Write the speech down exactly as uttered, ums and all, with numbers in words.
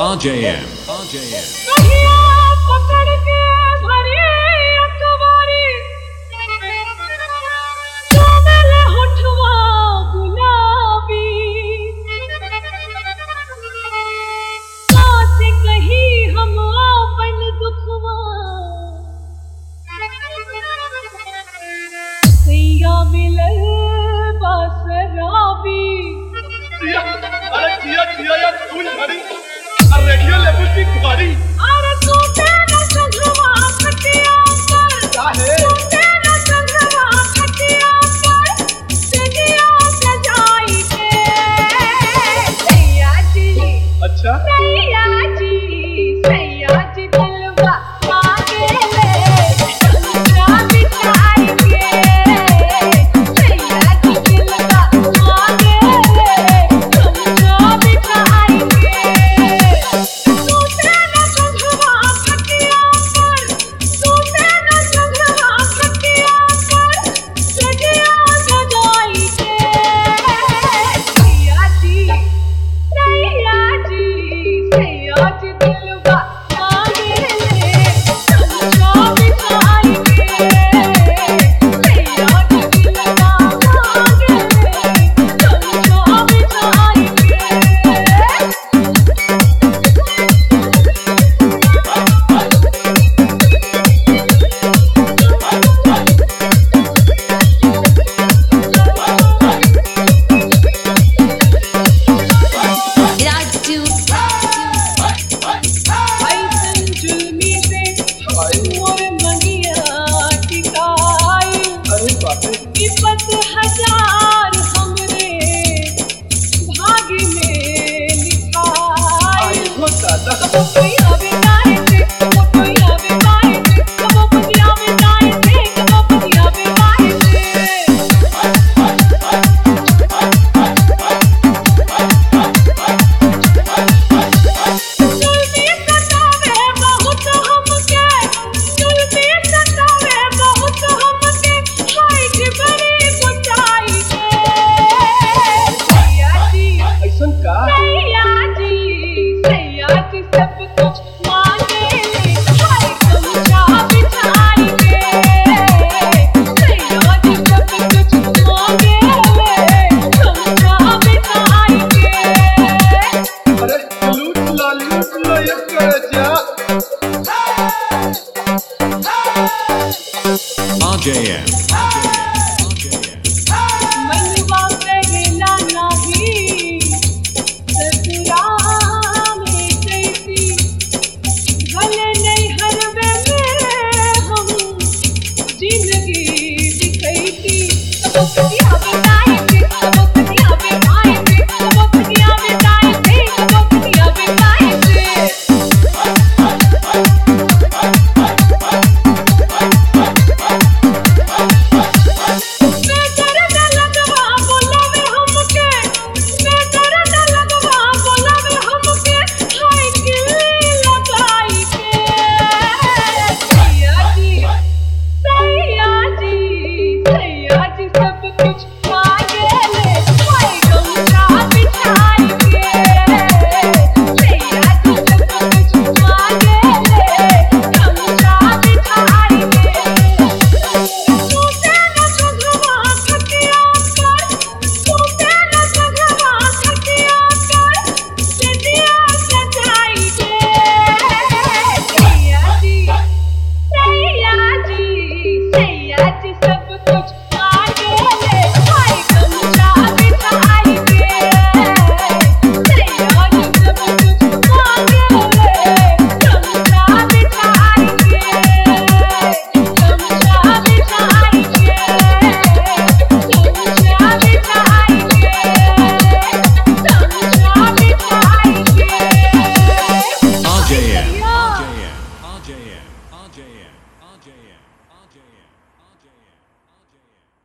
R J M. R J M. अरे जिया जिया यार फूल भरी और रेडियो लेवल की गाड़ी अरे तू तेरा संगवा खटिया पर क्या है तू तेरा संगवा खटिया पर सजिया सजाई के सैया जी अच्छा सैया जी सैया जी दिलवा मांगे ले चलचा बिछाई के सैया जी दिलवा मांगे ले चलचा बिछाई के तू तेरा संगवा खटिया पर तू तेरा संगवा खटिया पर सजिया सजाई के सैया जी सैया जी सैया जी दिलवा मांगे ले चलचा बिछाई के सैया जी दिलवा मांगे ले चलचा बिछाई के ऐसन जुल्मी से मोर मंगिया टिकाई अरे बाप रे विपत हजार हमरे भाग्य में लिखाई आई हो दादा कबो कोई आवे जाए थे कबो कोई आवे जाए थे कबो कोई आवे जाए थे कबो कोई आवे जाए थे जुल्मी सतावे बहुत हमके जुल्मी सतावे बहुत हमके हाय कि बड़ी ऊंचाई के सैया जी ऐसन का सैया जी सैया जी सब कुछ मांगे ले हाय चलचा बिछाई के सैया जी सब कुछ मांगे ले चलचा बिछाई के अरे लूट ला लूट ला ये कर जा R J M.